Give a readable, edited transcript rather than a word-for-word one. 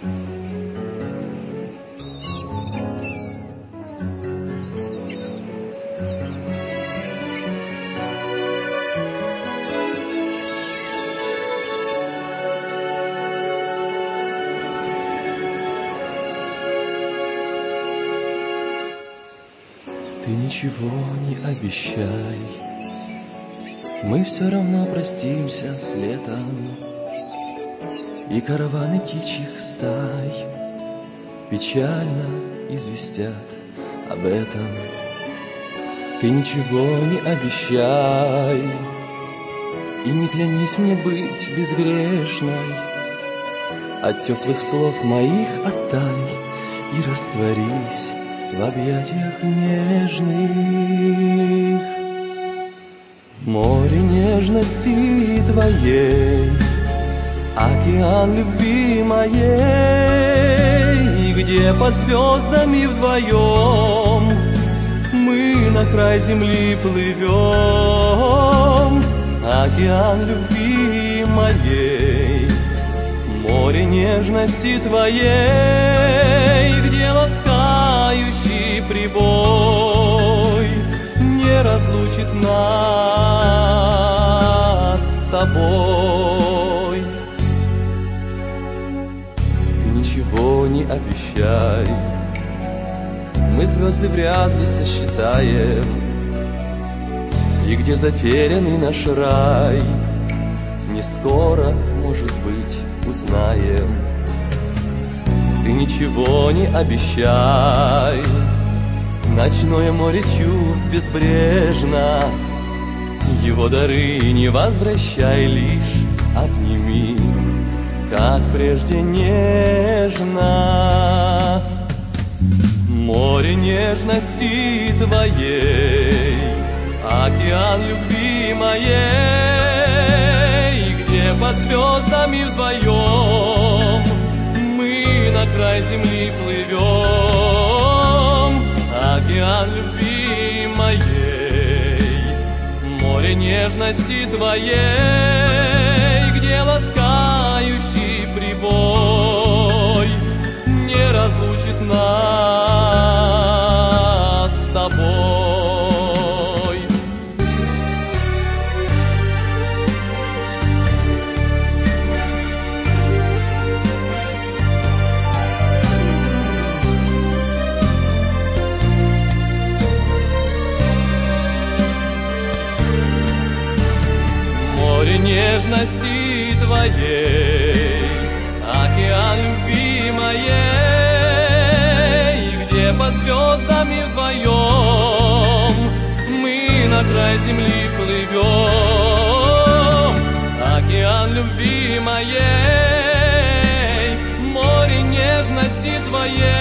Ты ничего не обещай, мы все равно простимся с летом. И караваны птичьих стай печально известят об этом. Ты ничего не обещай и не клянись мне быть безгрешной. От теплых слов моих оттай и растворись в объятиях нежных. Море нежности твоей, океан любви моей, где под звездами вдвоем мы на край земли плывем. Океан любви моей, море нежности твоей, где ласкающий прибой не разлучит нас с тобой. Ты ничего не обещай, мы звезды вряд ли сосчитаем, и где затерянный наш рай, не скоро, может быть, узнаем. Ты ничего не обещай, ночное море чувств безбрежно, его дары не возвращай, лишь обними, как прежде нежно. Море нежности твоей, океан любви моей, где под звездами вдвоем мы на край земли плывем. Океан любви моей, море нежности твоей, где ласкающий прибой не разлучит нас с тобой. Море нежности твоей, океан любви моей, где под звездами вдвоем мы на край земли плывем. Океан любви моей, море нежности твоей,